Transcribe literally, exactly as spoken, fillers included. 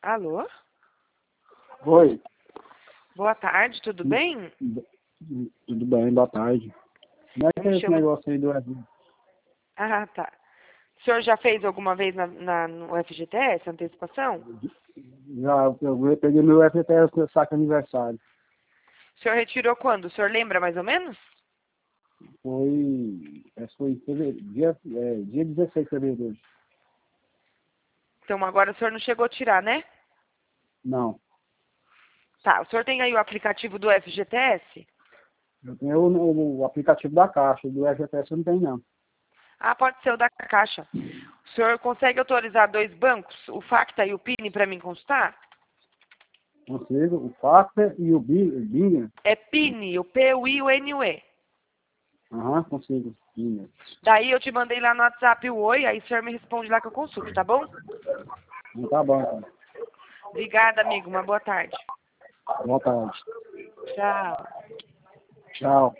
Alô? Oi. Boa tarde, tudo bem? Tudo bem, boa tarde. Como é que é esse chamo- negócio aí do F? Ah, tá. O senhor já fez alguma vez na, na- no F G T S, antecipação? Já, eu peguei meu F T S no saco aniversário. O senhor retirou quando? O senhor lembra mais ou menos? Foi. Esse foi em fevereiro, dia, é, dia dezesseis de fevereiro hoje. Então agora o senhor não chegou a tirar, né? Não. Tá, o senhor tem aí o aplicativo do F G T S? Eu tenho o, o aplicativo da Caixa, do F T S eu não tenho não. Ah, pode ser o da Caixa. O senhor consegue autorizar dois bancos, o Facta e o Pini, para mim consultar? Consigo, o Factor e o Bi- o Binga. É Pini, o P U I o N U E. Aham, consigo. Binga. Daí eu te mandei lá no WhatsApp o oi, aí o senhor me responde lá que eu consulto, tá bom? Não tá bom, então. Obrigada, amigo. Uma boa tarde. Boa tarde. Tchau. Tchau.